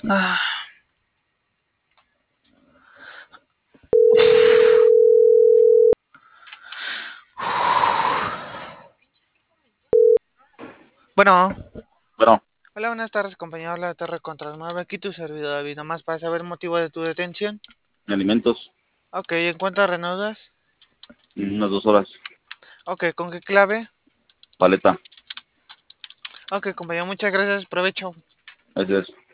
Ah, Bueno, Bueno, hola, buenas tardes, compañero. Habla de Torre Contra 9. Aquí tu servidor David. Nomás para saber el motivo de tu detención. alimentos, Ok, ¿en cuánto reanudas? unas 2 horas, Ok, ¿con qué clave? paleta, Ok, compañero, muchas gracias. Provecho. ese es.